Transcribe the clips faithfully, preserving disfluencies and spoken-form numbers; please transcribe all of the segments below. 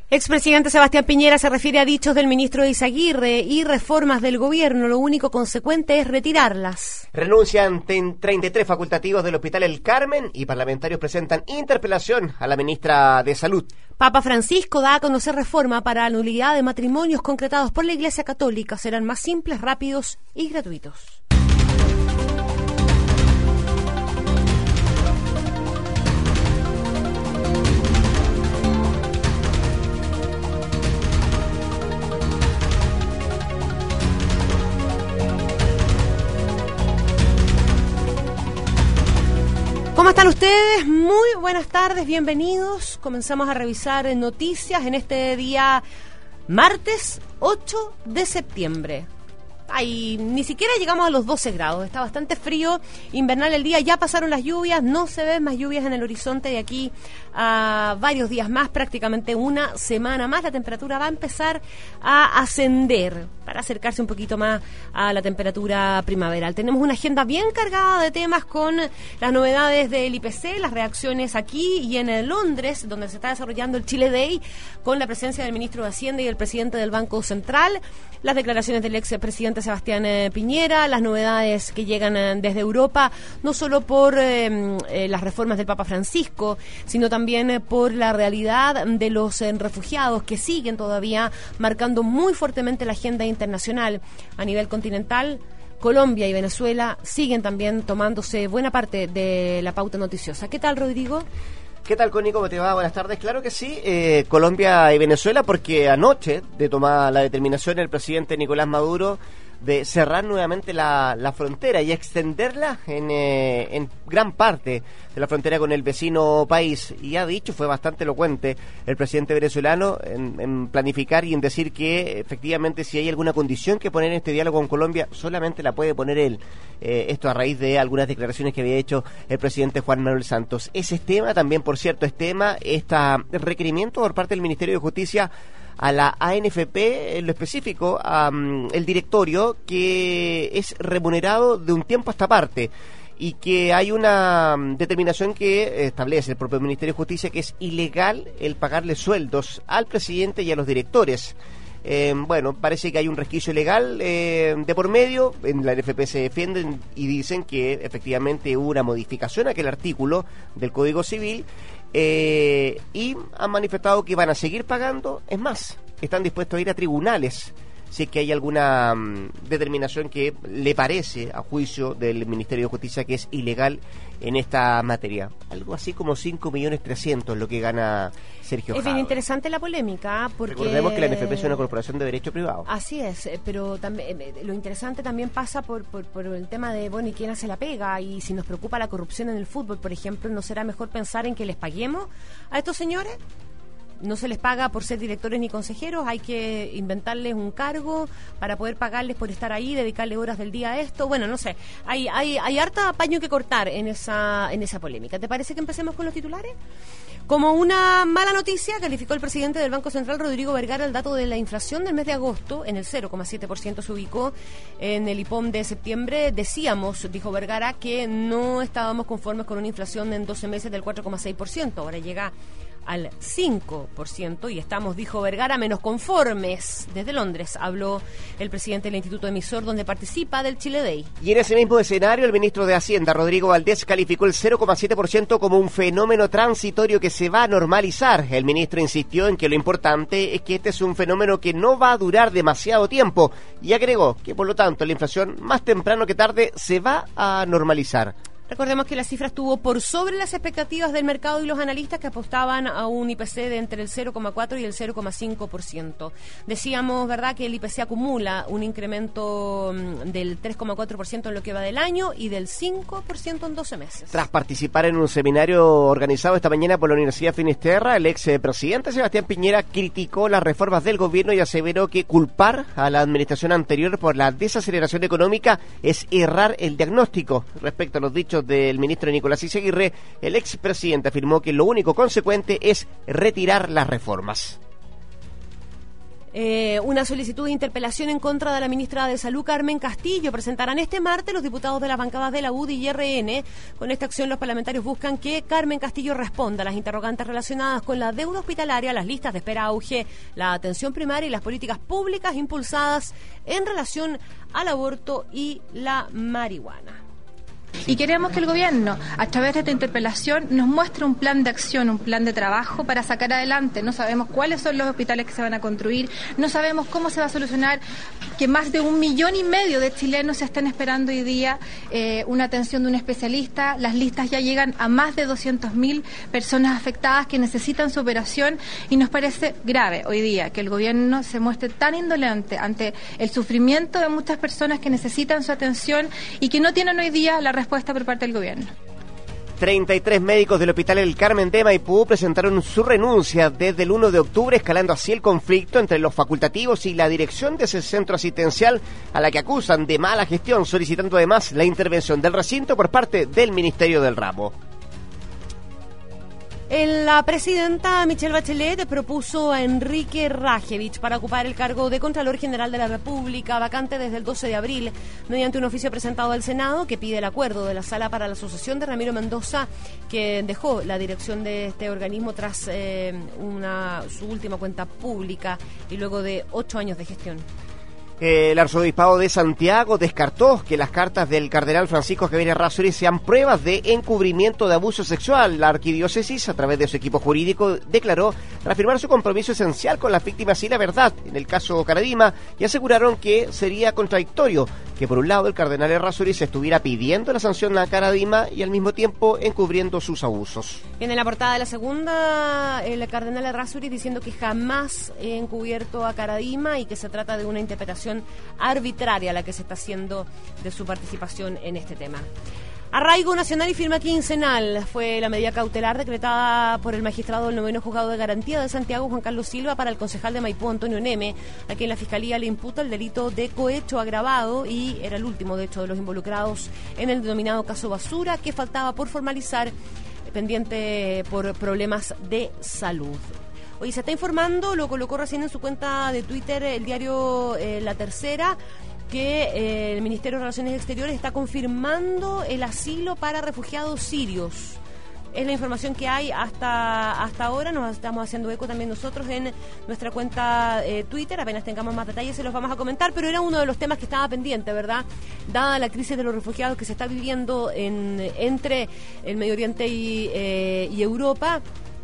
Expresidente Sebastián Piñera se refiere a dichos del ministro Eizaguirre y reformas del gobierno. Lo único consecuente es retirarlas. Renuncian treinta y tres facultativos del Hospital El Carmen y parlamentarios presentan interpelación a la ministra de Salud. Papa Francisco da a conocer reforma para la nulidad de matrimonios concretados por la Iglesia Católica. Serán más simples, rápidos y gratuitos. ¿Cómo están ustedes? Muy buenas tardes, bienvenidos. Comenzamos a revisar noticias en este día martes ocho de septiembre. Ay, ni siquiera llegamos a los doce grados, está bastante frío, invernal el día, ya pasaron las lluvias, no se ven más lluvias en el horizonte de aquí a varios días más, prácticamente una semana más. La temperatura va a empezar a ascender para acercarse un poquito más a la temperatura primaveral. Tenemos una agenda bien cargada de temas con las novedades del I P C, las reacciones aquí y en Londres, donde se está desarrollando el Chile Day, con la presencia del ministro de Hacienda y el presidente del Banco Central, las declaraciones del expresidente Sebastián eh, Piñera, las novedades que llegan eh, desde Europa, no solo por eh, eh, las reformas del Papa Francisco, sino también eh, por la realidad de los eh, refugiados que siguen todavía marcando muy fuertemente la agenda internacional a nivel continental. Colombia y Venezuela siguen también tomándose buena parte de la pauta noticiosa. ¿Qué tal, Rodrigo? ¿Qué tal, Connie? ¿Cómo te va? Buenas tardes. Claro que sí, eh, Colombia y Venezuela, porque anoche de tomar la determinación el presidente Nicolás Maduro de cerrar nuevamente la, la frontera y extenderla en, eh, en gran parte de la frontera con el vecino país. Y ha dicho, fue bastante elocuente el presidente venezolano en, en planificar y en decir que efectivamente si hay alguna condición que poner en este diálogo con Colombia, solamente la puede poner él. Eh, esto a raíz de algunas declaraciones que había hecho el presidente Juan Manuel Santos. Ese es tema, también por cierto es tema, este requerimiento por parte del Ministerio de Justicia a la A N F P, en lo específico, a um, el directorio, que es remunerado de un tiempo a esta parte, y que hay una um, determinación que establece el propio Ministerio de Justicia que es ilegal el pagarle sueldos al presidente y a los directores. Eh, bueno, parece que hay un resquicio legal eh, de por medio. En la A N F P se defienden y dicen que efectivamente hubo una modificación a aquel artículo del Código Civil. Eh, y han manifestado que van a seguir pagando. Es más, están dispuestos a ir a tribunales si es que hay alguna um, determinación que le parece, a juicio del Ministerio de Justicia, que es ilegal en esta materia. Algo así como cinco millones trescientos lo que gana Sergio Jadwe. Es bien interesante la polémica, porque recordemos que la A N F P es una corporación de derecho privado. Así es, pero también lo interesante también pasa por, por, por el tema de, bueno, ¿y quién hace la pega? Y si nos preocupa la corrupción en el fútbol, por ejemplo, ¿no será mejor pensar en que les paguemos a estos señores? No se les paga por ser directores ni consejeros, hay que inventarles un cargo para poder pagarles por estar ahí, dedicarle horas del día a esto. Bueno, no sé, hay hay hay harta paño que cortar en esa en esa polémica. ¿Te parece que empecemos con los titulares? Como una mala noticia, calificó el presidente del Banco Central, Rodrigo Vergara, el dato de la inflación del mes de agosto. En el cero coma siete por ciento se ubicó en el I P O M de septiembre. Decíamos, dijo Vergara, que no estábamos conformes con una inflación en doce meses del cuatro coma seis por ciento. Ahora llega al cinco por ciento y estamos, dijo Vergara, menos conformes. Desde Londres habló el presidente del Instituto Emisor, donde participa del Chile Day. Y en ese mismo escenario, el ministro de Hacienda, Rodrigo Valdés, calificó el cero coma siete por ciento como un fenómeno transitorio que se va a normalizar. El ministro insistió en que lo importante es que este es un fenómeno que no va a durar demasiado tiempo y agregó que, por lo tanto, la inflación más temprano que tarde se va a normalizar. Recordemos que la cifra estuvo por sobre las expectativas del mercado y los analistas, que apostaban a un I P C de entre el cero coma cuatro y el cero coma cinco por ciento. Decíamos, ¿verdad?, que el I P C acumula un incremento del tres coma cuatro por ciento en lo que va del año y del cinco por ciento en doce meses. Tras participar en un seminario organizado esta mañana por la Universidad Finisterra, el ex presidente Sebastián Piñera criticó las reformas del gobierno y aseveró que culpar a la administración anterior por la desaceleración económica es errar el diagnóstico. Respecto a los dichos del ministro Nicolás Eizaguirre, el expresidente afirmó que lo único consecuente es retirar las reformas. Eh, una solicitud de interpelación en contra de la ministra de Salud, Carmen Castillo. Presentarán este martes los diputados de las bancadas de la U D I y R N. Con esta acción, los parlamentarios buscan que Carmen Castillo responda a las interrogantes relacionadas con la deuda hospitalaria, las listas de espera auge, la atención primaria y las políticas públicas impulsadas en relación al aborto y la marihuana. Y queremos que el gobierno, a través de esta interpelación, nos muestre un plan de acción, un plan de trabajo para sacar adelante. No sabemos cuáles son los hospitales que se van a construir, no sabemos cómo se va a solucionar que más de un millón y medio de chilenos se estén esperando hoy día eh, una atención de un especialista. Las listas ya llegan a más de doscientas mil personas afectadas que necesitan su operación, y nos parece grave hoy día que el gobierno se muestre tan indolente ante el sufrimiento de muchas personas que necesitan su atención y que no tienen hoy día la respuesta por parte del gobierno. treinta y tres médicos del Hospital El Carmen de Maipú presentaron su renuncia desde el uno de octubre, escalando así el conflicto entre los facultativos y la dirección de ese centro asistencial, a la que acusan de mala gestión, solicitando además la intervención del recinto por parte del Ministerio del Ramo. La presidenta Michelle Bachelet propuso a Enrique Rajevich para ocupar el cargo de Contralor General de la República, vacante desde el doce de abril, mediante un oficio presentado al Senado que pide el acuerdo de la Sala para la Sucesión de Ramiro Mendoza, que dejó la dirección de este organismo tras eh, una, su última cuenta pública y luego de ocho años de gestión. El arzobispado de Santiago descartó que las cartas del cardenal Francisco Javier Errázuriz sean pruebas de encubrimiento de abuso sexual. La arquidiócesis, a través de su equipo jurídico, declaró reafirmar su compromiso esencial con las víctimas y la verdad en el caso Caradima, y aseguraron que sería contradictorio que por un lado el cardenal Errázuriz estuviera pidiendo la sanción a Caradima y al mismo tiempo encubriendo sus abusos. En la portada de la segunda, el cardenal Errázuriz diciendo que jamás he encubierto a Caradima y que se trata de una interpretación arbitraria la que se está haciendo de su participación en este tema. Arraigo nacional y firma quincenal fue la medida cautelar decretada por el magistrado del noveno juzgado de garantía de Santiago, Juan Carlos Silva, para el concejal de Maipú, Antonio Neme, a quien la fiscalía le imputa el delito de cohecho agravado y era el último, de hecho, de los involucrados en el denominado caso Basura, que faltaba por formalizar, pendiente por problemas de salud. Hoy se está informando, lo colocó recién en su cuenta de Twitter el diario eh, La Tercera, que eh, el Ministerio de Relaciones Exteriores está confirmando el asilo para refugiados sirios. Es la información que hay hasta hasta ahora. Nos estamos haciendo eco también nosotros en nuestra cuenta eh, Twitter. Apenas tengamos más detalles se los vamos a comentar, pero era uno de los temas que estaba pendiente, ¿verdad? Dada la crisis de los refugiados que se está viviendo en, entre el Medio Oriente y, eh, y Europa.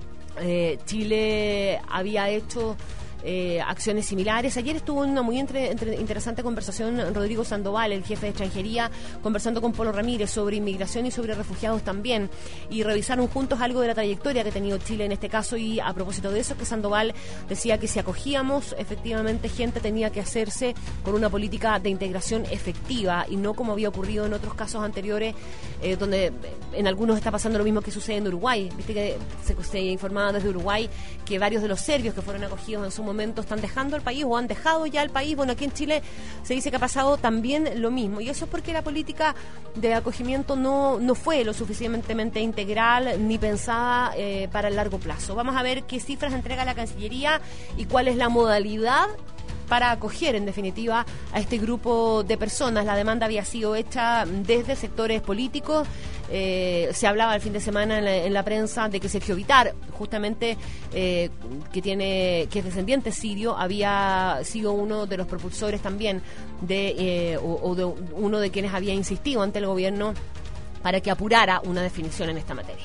Eh, Chile había hecho eh, acciones similares. Ayer estuvo en una muy entre, entre, interesante conversación Rodrigo Sandoval, el jefe de extranjería, conversando con Polo Ramírez sobre inmigración y sobre refugiados también, y revisaron juntos algo de la trayectoria que ha tenido Chile en este caso. Y a propósito de eso, que Sandoval decía que si acogíamos efectivamente gente, tenía que hacerse con una política de integración efectiva y no como había ocurrido en otros casos anteriores, eh, donde en algunos está pasando lo mismo que sucede en Uruguay. Viste que se, se informaba desde Uruguay que varios de los serbios que fueron acogidos en su momento están dejando el país o han dejado ya el país. Bueno, aquí en Chile se dice que ha pasado también lo mismo, y eso es porque la política de acogimiento no, no fue lo suficientemente integral ni pensada eh, para el largo plazo. Vamos a ver qué cifras entrega la Cancillería y cuál es la modalidad para acoger en definitiva a este grupo de personas. La demanda había sido hecha desde sectores políticos. Eh, se hablaba el fin de semana en la, en la prensa de que Sergio Vitar, justamente eh, que tiene que es descendiente sirio, había sido uno de los propulsores también de eh, o, o de uno de quienes había insistido ante el gobierno para que apurara una definición en esta materia.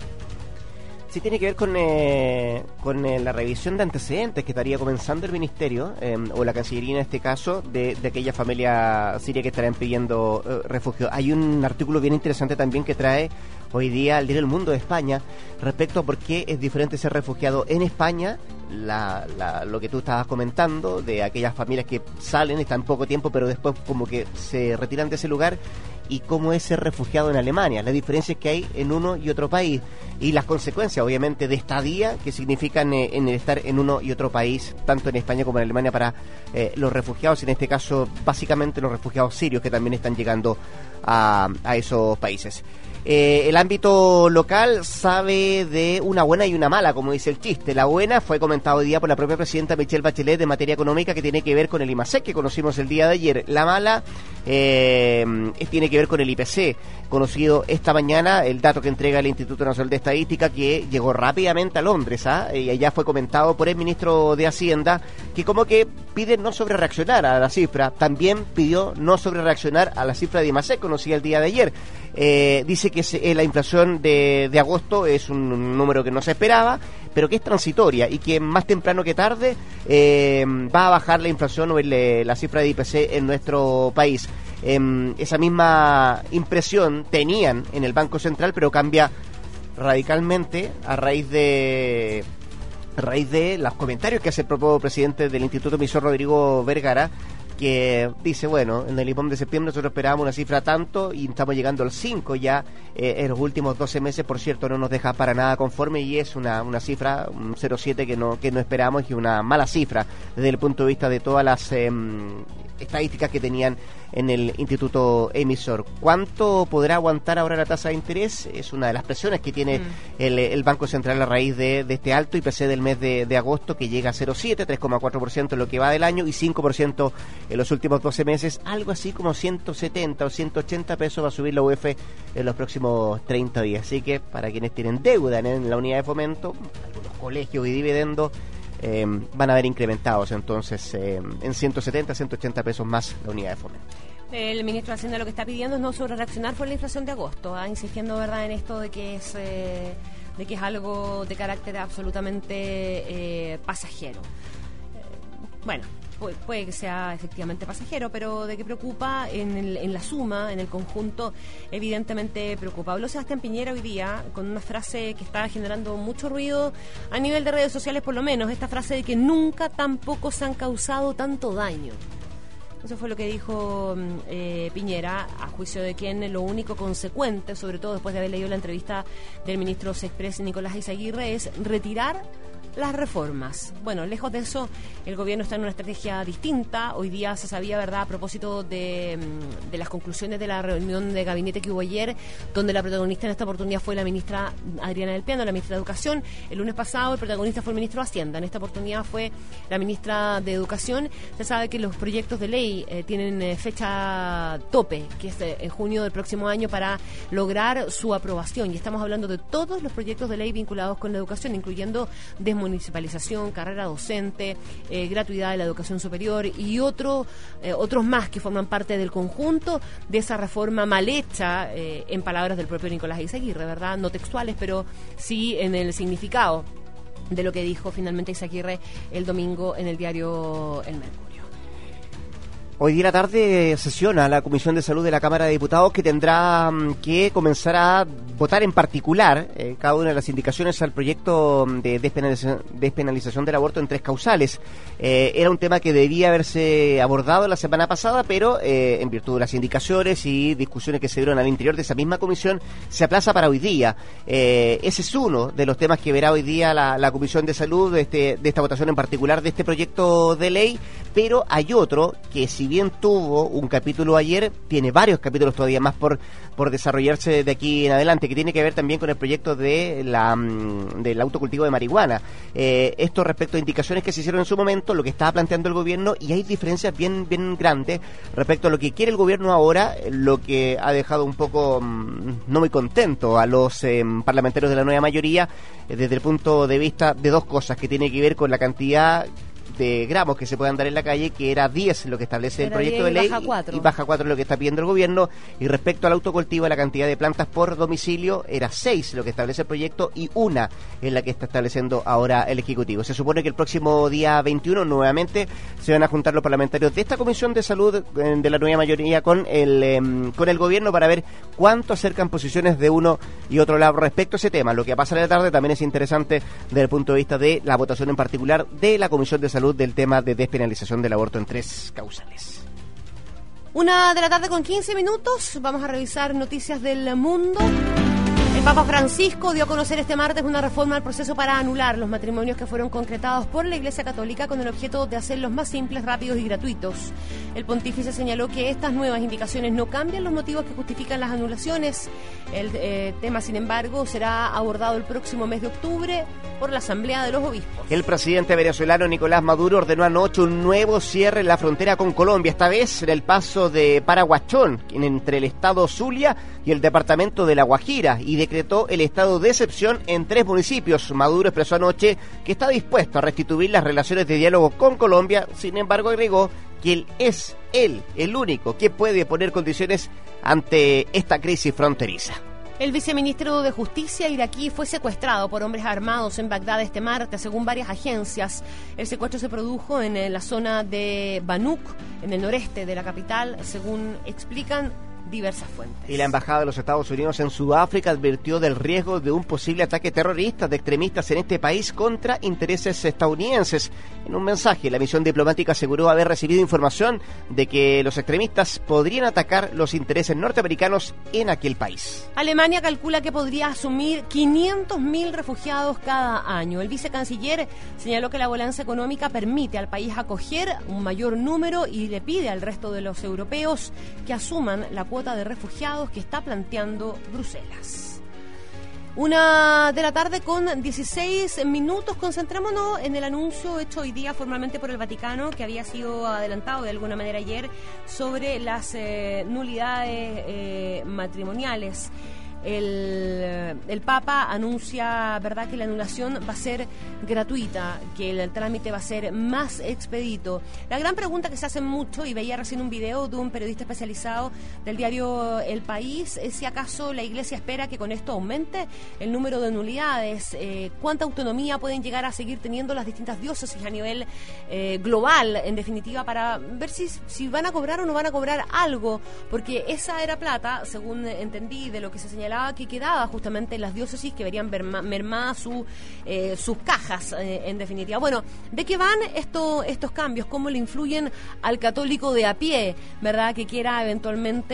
Sí, tiene que ver con eh, con eh, la revisión de antecedentes que estaría comenzando el Ministerio, eh, o la Cancillería en este caso, de, de aquella familia siria que estarán pidiendo eh, refugio. Hay un artículo bien interesante también que trae hoy día el diario El Mundo de España respecto a por qué es diferente ser refugiado en España, la, la, lo que tú estabas comentando, de aquellas familias que salen, están poco tiempo, pero después como que se retiran de ese lugar, y cómo es ser refugiado en Alemania, las diferencias que hay en uno y otro país, y las consecuencias, obviamente, de estadía que significan eh, en el estar en uno y otro país, tanto en España como en Alemania, para eh, los refugiados, en este caso, básicamente los refugiados sirios que también están llegando a, a esos países. Eh, el ámbito local sabe de una buena y una mala, como dice el chiste. La buena fue comentada hoy día por la propia presidenta Michelle Bachelet de materia económica, que tiene que ver con el IMASEC que conocimos el día de ayer. La mala eh, tiene que ver con el I P C, conocido esta mañana, el dato que entrega el Instituto Nacional de Estadística, que llegó rápidamente a Londres, ¿ah? Y allá fue comentado por el ministro de Hacienda, que como que pide no sobrereaccionar a la cifra. También pidió no sobrereaccionar a la cifra de IMASEC conocida el día de ayer. Eh, dice que se, eh, la inflación de, de agosto es un número que no se esperaba, pero que es transitoria y que más temprano que tarde eh, va a bajar la inflación o el, la cifra de I P C en nuestro país. Eh, esa misma impresión tenían en el Banco Central, pero cambia radicalmente a raíz de a raíz de los comentarios que hace el propio presidente del Instituto Emisor, Rodrigo Vergara, que dice, bueno, en el I P O M de septiembre nosotros esperábamos una cifra tanto y estamos llegando al cinco ya eh, en los últimos doce meses, por cierto, no nos deja para nada conforme y es una, una cifra, un cero coma siete que no, que no esperamos y una mala cifra desde el punto de vista de todas las eh, estadísticas que tenían en el Instituto Emisor. ¿Cuánto podrá aguantar ahora la tasa de interés? Es una de las presiones que tiene mm. el, el Banco Central a raíz de, de este alto I P C del mes de, de agosto, que llega a cero coma siete, tres coma cuatro por ciento en lo que va del año y cinco por ciento en los últimos doce meses. Algo así como ciento setenta o ciento ochenta pesos va a subir la U E F en los próximos treinta días. Así que para quienes tienen deuda en la unidad de fomento, algunos colegios y dividendos, Eh, van a ver incrementados entonces eh, en ciento setenta, ciento ochenta pesos más la unidad de fomento. El ministro de Hacienda lo que está pidiendo es no sobre reaccionar por la inflación de agosto, ¿eh? Insistiendo, verdad, en esto de que es eh, de que es algo de carácter absolutamente eh, pasajero. Eh, bueno, puede, puede que sea efectivamente pasajero, pero de qué preocupa en, el, en la suma, en el conjunto, evidentemente preocupa. Habló Sebastián Piñera hoy día con una frase que está generando mucho ruido a nivel de redes sociales, por lo menos, esta frase de que nunca tampoco se han causado tanto daño. Eso fue lo que dijo eh, Piñera, a juicio de quien lo único consecuente, sobre todo después de haber leído la entrevista del ministro Sexpress Nicolás Izaguirre, es retirar las reformas. Bueno, lejos de eso, el gobierno está en una estrategia distinta. Hoy día se sabía, ¿verdad?, a propósito de, de las conclusiones de la reunión de gabinete que hubo ayer, donde la protagonista en esta oportunidad fue la ministra Adriana del Piano, la ministra de Educación. El lunes pasado el protagonista fue el ministro de Hacienda. En esta oportunidad fue la ministra de Educación. Se sabe que los proyectos de ley eh, tienen eh, fecha tope, que es eh, en junio del próximo año, para lograr su aprobación. Y estamos hablando de todos los proyectos de ley vinculados con la educación, incluyendo desmunicipalización, carrera docente, eh, gratuidad de la educación superior y otro, eh, otros más que forman parte del conjunto de esa reforma mal hecha, eh, en palabras del propio Nicolás Izaguirre, ¿verdad? No textuales, pero sí en el significado de lo que dijo finalmente Izaguirre el domingo en el diario El Mercurio. Hoy día a la tarde sesiona la Comisión de Salud de la Cámara de Diputados, que tendrá que comenzar a votar en particular eh, cada una de las indicaciones al proyecto de despenalización, despenalización del aborto en tres causales. Eh, era un tema que debía haberse abordado la semana pasada, pero eh, en virtud de las indicaciones y discusiones que se dieron al interior de esa misma comisión, se aplaza para hoy día. Eh, ese es uno de los temas que verá hoy día la, la Comisión de Salud, de, este, de esta votación en particular de este proyecto de ley, pero hay otro que, si bien tuvo un capítulo ayer, tiene varios capítulos todavía más por, por desarrollarse de aquí en adelante, que tiene que ver también con el proyecto de la del autocultivo de marihuana. Eh, esto respecto a indicaciones que se hicieron en su momento, lo que estaba planteando el gobierno, y hay diferencias bien, bien grandes respecto a lo que quiere el gobierno ahora, lo que ha dejado un poco mmm, no muy contento a los eh, parlamentarios de la nueva mayoría, eh, desde el punto de vista de dos cosas, que tiene que ver con la cantidad de gramos que se puedan dar en la calle, que era diez lo que establece el proyecto de ley, y baja cuatro lo que está pidiendo el gobierno, y respecto al autocultivo, la cantidad de plantas por domicilio era seis lo que establece el proyecto y una es la que está estableciendo ahora el Ejecutivo. Se supone que el próximo día veintiuno nuevamente se van a juntar los parlamentarios de esta Comisión de Salud de la nueva mayoría con el eh, con el gobierno para ver cuánto acercan posiciones de uno y otro lado respecto a ese tema. Lo que pasa en la tarde también es interesante desde el punto de vista de la votación en particular de la Comisión de Salud del tema de despenalización del aborto en tres causales. Una de la tarde con quince minutos, vamos a revisar noticias del mundo. El Papa Francisco dio a conocer este martes una reforma al proceso para anular los matrimonios que fueron concretados por la Iglesia Católica con el objeto de hacerlos más simples, rápidos y gratuitos. El pontífice señaló que estas nuevas indicaciones no cambian los motivos que justifican las anulaciones. El eh, tema, sin embargo, será abordado el próximo mes de octubre por la Asamblea de los Obispos. El presidente venezolano Nicolás Maduro ordenó anoche un nuevo cierre en la frontera con Colombia, esta vez en el paso de Paraguachón, entre el estado Zulia y el departamento de La Guajira, y decretó el estado de excepción en tres municipios. Maduro expresó anoche que está dispuesto a restituir las relaciones de diálogo con Colombia, sin embargo agregó que él es él el único que puede poner condiciones ante esta crisis fronteriza. El viceministro de Justicia iraquí fue secuestrado por hombres armados en Bagdad este martes, según varias agencias. El secuestro se produjo en la zona de Banuk, en el noreste de la capital, según explican diversas fuentes. Y la Embajada de los Estados Unidos en Sudáfrica advirtió del riesgo de un posible ataque terrorista de extremistas en este país contra intereses estadounidenses. En un mensaje, la misión diplomática aseguró haber recibido información de que los extremistas podrían atacar los intereses norteamericanos en aquel país. Alemania calcula que podría asumir quinientos mil refugiados cada año. El vicecanciller señaló que la bonanza económica permite al país acoger un mayor número y le pide al resto de los europeos que asuman la cuota de refugiados que está planteando Bruselas. Una de la tarde con dieciséis minutos. Concentrémonos en el anuncio hecho hoy día formalmente por el Vaticano, que había sido adelantado de alguna manera ayer, sobre las eh, nulidades eh, matrimoniales. El, el Papa anuncia, verdad, que la anulación va a ser gratuita, que el, el trámite va a ser más expedito. La gran pregunta que se hace mucho, y veía recién un video de un periodista especializado del diario El País, es si acaso la Iglesia espera que con esto aumente el número de nulidades, eh, cuánta autonomía pueden llegar a seguir teniendo las distintas diócesis a nivel eh, global, en definitiva, para ver si, si van a cobrar o no van a cobrar algo, porque esa era plata, según entendí de lo que se señalaba, que quedaba justamente en las diócesis, que verían mermadas su, eh, sus cajas, eh, en definitiva. Bueno, ¿de qué van esto, estos cambios? ¿Cómo le influyen al católico de a pie, verdad, que quiera eventualmente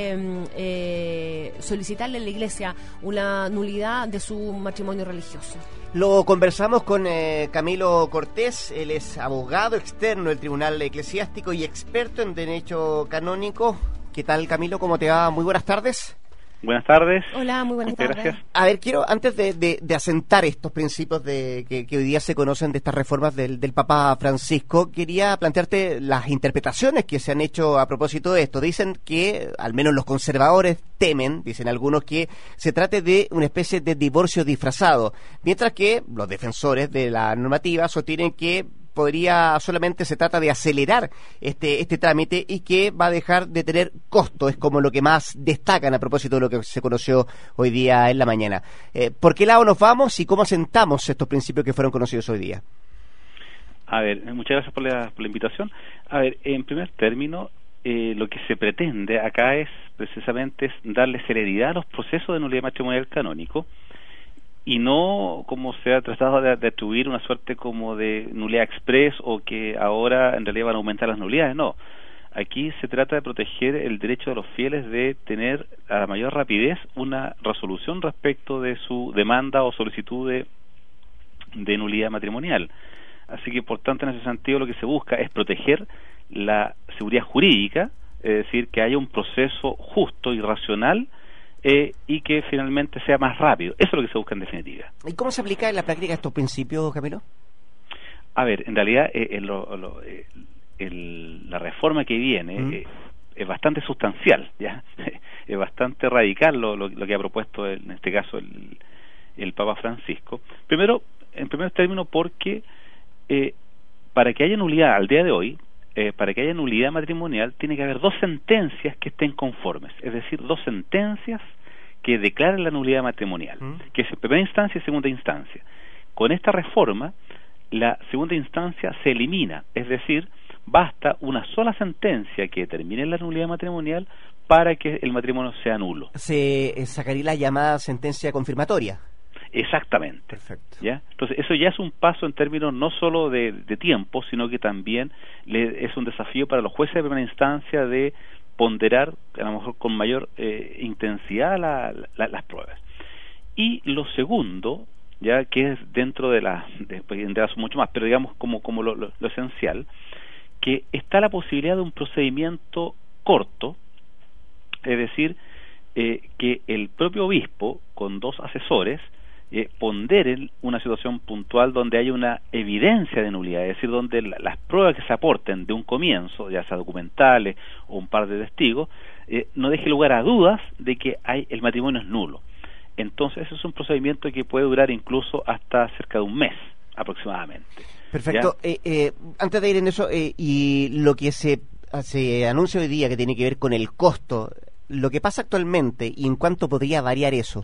eh, solicitarle a la Iglesia una nulidad de su matrimonio religioso? Lo conversamos con eh, Camilo Cortés. Él es abogado externo del Tribunal Eclesiástico y experto en Derecho Canónico. ¿Qué tal, Camilo? ¿Cómo te va? Muy buenas tardes. Buenas tardes. Hola, muy buenas tardes. Gracias. A ver, quiero, antes de, de, de asentar estos principios de que, que hoy día se conocen de estas reformas del, del Papa Francisco, quería plantearte las interpretaciones que se han hecho a propósito de esto. Dicen que, al menos los conservadores temen, dicen algunos, que se trate de una especie de divorcio disfrazado, mientras que los defensores de la normativa sostienen que podría solamente se trata de acelerar este este trámite y que va a dejar de tener costo, es como lo que más destacan a propósito de lo que se conoció hoy día en la mañana. Eh, ¿Por qué lado nos vamos y cómo sentamos estos principios que fueron conocidos hoy día? A ver, muchas gracias por la, por la invitación. A ver, en primer término, eh, lo que se pretende acá es precisamente es darle celeridad a los procesos de nulidad matrimonial canónico, y no como se ha tratado de, de atribuir una suerte como de nulidad express o que ahora en realidad van a aumentar las nulidades. No, aquí se trata de proteger el derecho de los fieles de tener a la mayor rapidez una resolución respecto de su demanda o solicitud de, de nulidad matrimonial. Así que, por tanto, en ese sentido lo que se busca es proteger la seguridad jurídica, es decir, que haya un proceso justo y racional, Eh, y que finalmente sea más rápido. Eso es lo que se busca en definitiva. ¿Y cómo se aplica en la práctica estos principios, Camilo? A ver, en realidad eh, eh, lo, lo, eh, el, la reforma que viene mm. eh, es bastante sustancial, ya es bastante radical lo, lo, lo que ha propuesto el, en este caso el, el Papa Francisco. Primero, en primer término, porque eh, para que haya nulidad al día de hoy, Eh, para que haya nulidad matrimonial, tiene que haber dos sentencias que estén conformes, es decir, dos sentencias que declaren la nulidad matrimonial, ¿Mm? que es en primera instancia y segunda instancia. Con esta reforma, la segunda instancia se elimina, es decir, basta una sola sentencia que determine la nulidad matrimonial para que el matrimonio sea nulo. Se eh, sacaría la llamada sentencia confirmatoria. Exactamente. Perfecto. ¿Ya? Entonces, eso ya es un paso en términos no solo de, de tiempo, sino que también le, es un desafío para los jueces de primera instancia de ponderar, a lo mejor con mayor eh, intensidad, la, la, las pruebas. Y lo segundo, ya que es dentro de la, después vendrá mucho más, pero digamos como, como lo, lo, lo esencial, que está la posibilidad de un procedimiento corto, es decir, eh, que el propio obispo, con dos asesores, eh, ponderen una situación puntual donde haya una evidencia de nulidad, es decir, donde la, las pruebas que se aporten de un comienzo, ya sea documentales o un par de testigos, eh, no deje lugar a dudas de que hay, el matrimonio es nulo. Entonces, eso es un procedimiento que puede durar incluso hasta cerca de un mes, aproximadamente. Perfecto. Eh, eh, antes de ir en eso, eh, y lo que se, se anuncia hoy día que tiene que ver con el costo, lo que pasa actualmente, ¿y en cuánto podría variar eso?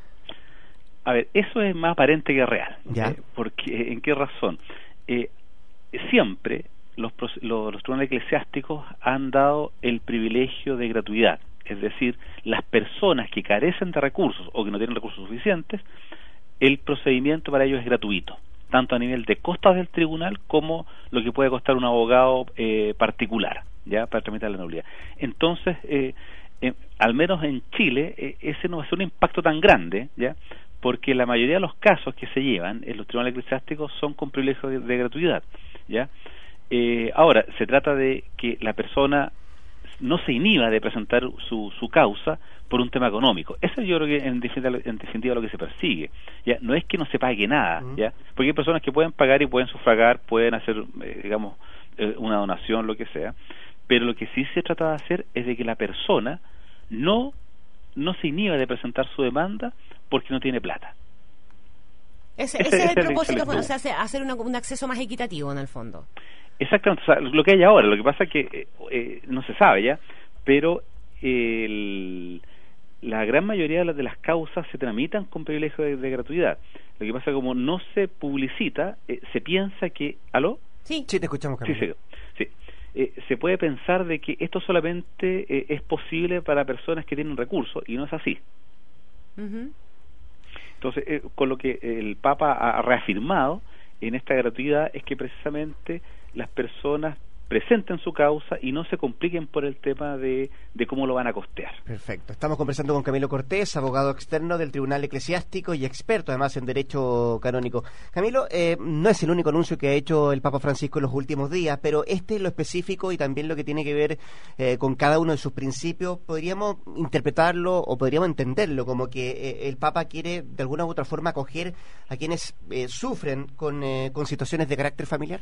A ver, eso es más aparente que real. ¿Ya? Eh, porque, ¿en qué razón? Eh, siempre los, los, los tribunales eclesiásticos han dado el privilegio de gratuidad. Es decir, las personas que carecen de recursos o que no tienen recursos suficientes, el procedimiento para ellos es gratuito, tanto a nivel de costas del tribunal como lo que puede costar un abogado eh, particular, ya, para tramitar la nulidad. Entonces, eh, eh, al menos en Chile, eh, ese no va a ser un impacto tan grande, ya, porque la mayoría de los casos que se llevan en los tribunales eclesiásticos son con privilegio de, de gratuidad, ya. Eh, ahora, se trata de que la persona no se inhiba de presentar su, su causa por un tema económico. Eso yo creo que en definitiva, en definitiva lo que se persigue. Ya no es que no se pague nada, uh-huh. ya, porque hay personas que pueden pagar y pueden sufragar, pueden hacer, eh, digamos, eh, una donación, lo que sea, pero lo que sí se trata de hacer es de que la persona no no se inhiba de presentar su demanda porque no tiene plata. Ese, ese, ese es el, el propósito, bueno, o sea, hacer una, un acceso más equitativo en el fondo. Exactamente, o sea, lo que hay ahora, lo que pasa es que eh, eh, no se sabe ya, pero el, la gran mayoría de las, de las causas se tramitan con privilegio de, de gratuidad. Lo que pasa es que como no se publicita, eh, se piensa que... ¿Aló? Sí, sí, te escuchamos, Camilo. Sí, sí, sí. Eh, se puede pensar de que esto solamente eh, es posible para personas que tienen recursos, y no es así. Uh-huh. Entonces, eh, con lo que el Papa ha reafirmado en esta gratuidad es que precisamente las personas presenten su causa y no se compliquen por el tema de, de cómo lo van a costear. Perfecto. Estamos conversando con Camilo Cortés, abogado externo del Tribunal Eclesiástico y experto además en Derecho Canónico. Camilo, eh, no es el único anuncio que ha hecho el Papa Francisco en los últimos días, pero este es lo específico y también lo que tiene que ver eh, con cada uno de sus principios. ¿Podríamos interpretarlo o podríamos entenderlo como que eh, el Papa quiere de alguna u otra forma acoger a quienes eh, sufren con, eh, con situaciones de carácter familiar?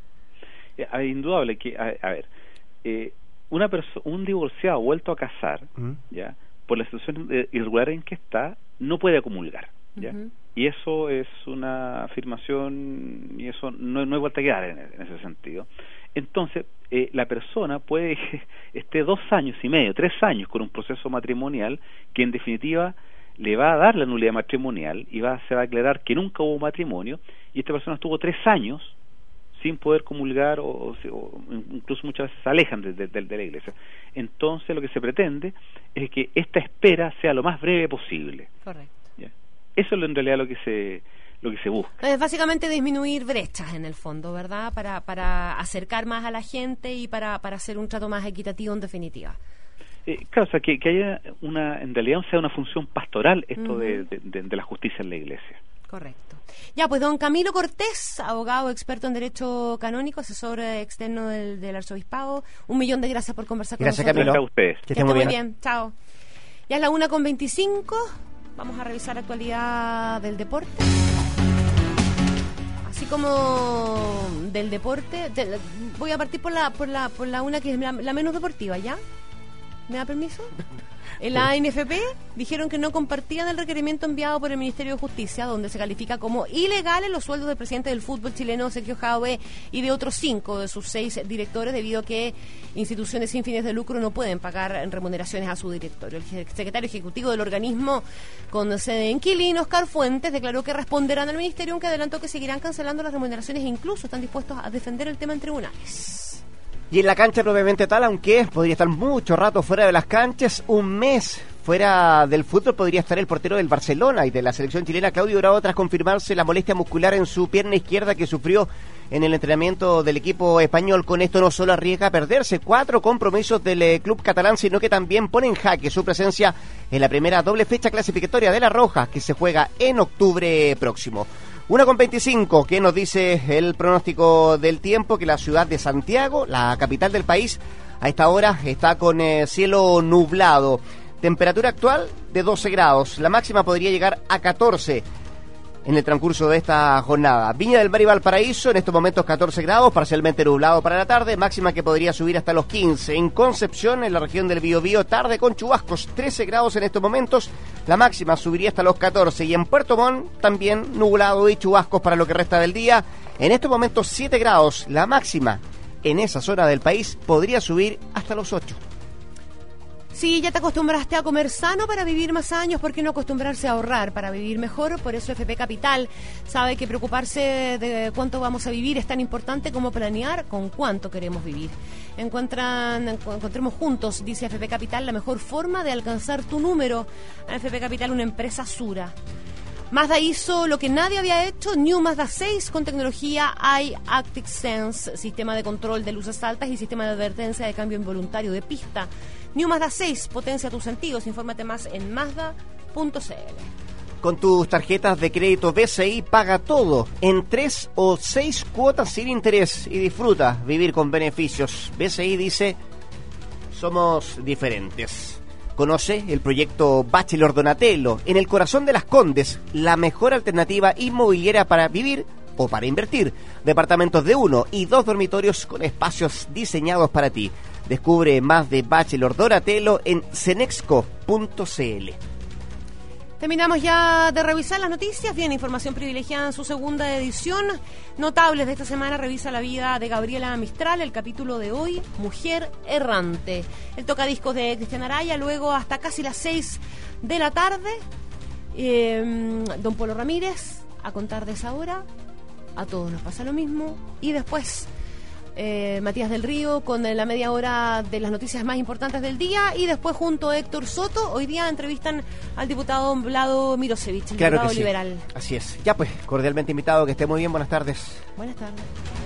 Es indudable que, a, a ver, eh, una perso- un divorciado vuelto a casar, uh-huh. ya, por la situación irregular en que está, no puede comulgar, ya, uh-huh. y eso es una afirmación y eso no, no hay vuelta que dar en, en ese sentido. Entonces, eh, la persona puede que esté dos años y medio, tres años con un proceso matrimonial que en definitiva le va a dar la nulidad matrimonial y va se va a aclarar que nunca hubo matrimonio, y esta persona estuvo tres años sin poder comulgar o, o, o incluso muchas veces se alejan de, de, de, de la iglesia. Entonces lo que se pretende es que esta espera sea lo más breve posible. Correcto. ¿Ya? Eso es en realidad lo que se lo que se busca. Es básicamente disminuir brechas en el fondo, ¿verdad? Para para acercar más a la gente y para, para hacer un trato más equitativo en definitiva. Eh, claro, o sea, que, que haya una, en realidad sea una función pastoral esto uh-huh. de, de, de, de la justicia en la iglesia. Correcto. Ya, pues don Camilo Cortés, abogado experto en Derecho Canónico, asesor externo del, del Arzobispado, un millón de gracias por conversar gracias, con nosotros. Gracias, Camilo. Que, que esté muy bien. bien. Chao. Ya es la una con veinticinco, vamos a revisar actualidad del deporte. Así como del deporte, de, voy a partir por la por la por la una que es la, la menos deportiva, ¿ya? ¿Me da permiso? En la A N F P dijeron que no compartían el requerimiento enviado por el Ministerio de Justicia, donde se califica como ilegales los sueldos del presidente del fútbol chileno, Sergio Jadwe, y de otros cinco de sus seis directores, debido a que instituciones sin fines de lucro no pueden pagar remuneraciones a su directorio. El secretario ejecutivo del organismo, con sede en Quilín, Oscar Fuentes, declaró que responderán al Ministerio, aunque adelantó que seguirán cancelando las remuneraciones e incluso están dispuestos a defender el tema en tribunales. Y en la cancha propiamente tal, aunque podría estar mucho rato fuera de las canchas, un mes fuera del fútbol podría estar el portero del Barcelona y de la selección chilena, Claudio Bravo, tras confirmarse la molestia muscular en su pierna izquierda que sufrió en el entrenamiento del equipo español. Con esto no solo arriesga a perderse cuatro compromisos del eh, club catalán, sino que también pone en jaque su presencia en la primera doble fecha clasificatoria de la Roja, que se juega en octubre próximo. Una con veinticinco, que nos dice el pronóstico del tiempo, que la ciudad de Santiago, la capital del país, a esta hora está con eh, cielo nublado. Temperatura actual de doce grados, la máxima podría llegar a catorce en el transcurso de esta jornada. Viña del Mar y Valparaíso, en estos momentos catorce grados, parcialmente nublado para la tarde, máxima que podría subir hasta los quince. En Concepción, en la región del Biobío, tarde con chubascos, trece grados en estos momentos, la máxima subiría hasta los catorce. Y en Puerto Montt, también nublado y chubascos para lo que resta del día, en estos momentos siete grados, la máxima en esa zona del país podría subir hasta los ocho. Sí, ya te acostumbraste a comer sano para vivir más años, ¿por qué no acostumbrarse a ahorrar para vivir mejor? Por eso F P Capital sabe que preocuparse de cuánto vamos a vivir es tan importante como planear con cuánto queremos vivir. Encuentran, encontremos juntos, dice F P Capital, la mejor forma de alcanzar tu número. F P Capital, una empresa Sura. Mazda hizo lo que nadie había hecho, New Mazda seis con tecnología iActive Sense, sistema de control de luces altas y sistema de advertencia de cambio involuntario de pista. New Mazda seis, potencia tus sentidos. Infórmate más en mazda punto c l. Con tus tarjetas de crédito B C I, paga todo en tres o seis cuotas sin interés y disfruta vivir con beneficios. B C I dice, somos diferentes. Conoce el proyecto Bachelor Donatello, en el corazón de Las Condes, la mejor alternativa inmobiliaria para vivir o para invertir. Departamentos de uno y dos dormitorios con espacios diseñados para ti. Descubre más de Bachelor Donatello en cenexco punto c l. Terminamos ya de revisar las noticias. Bien, información privilegiada en su segunda edición. Notables de esta semana, revisa la vida de Gabriela Mistral, el capítulo de hoy, Mujer Errante. El tocadiscos de Cristian Araya, luego hasta casi las seis de la tarde. Eh, don Polo Ramírez, a contar de esa hora. A todos nos pasa lo mismo. Y después Eh, Matías del Río con la media hora de las noticias más importantes del día, y después junto a Héctor Soto hoy día entrevistan al diputado Vlado Mirosevich, el claro diputado que sí. liberal. Así es. Ya pues, cordialmente invitado, que esté muy bien, buenas tardes. Buenas tardes.